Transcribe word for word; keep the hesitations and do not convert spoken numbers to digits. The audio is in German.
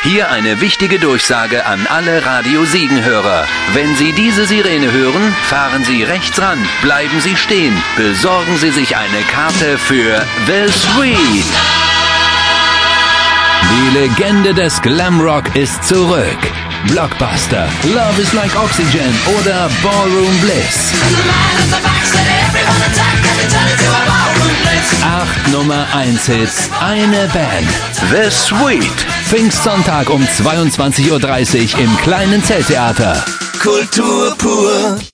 Hier eine wichtige Durchsage an alle Radio Siegen-Hörer. Wenn Sie diese Sirene hören, fahren Sie rechts ran, bleiben Sie stehen, besorgen Sie sich eine Karte für The Sweet. Die Legende des Glamrock ist zurück. Blockbuster, Love is like Oxygen oder Ballroom Bliss. Acht Nummer eins Hits, eine Band. The Sweet. Pfingstsonntag um zweiundzwanzig Uhr dreißig im kleinen Zelttheater. Kultur pur.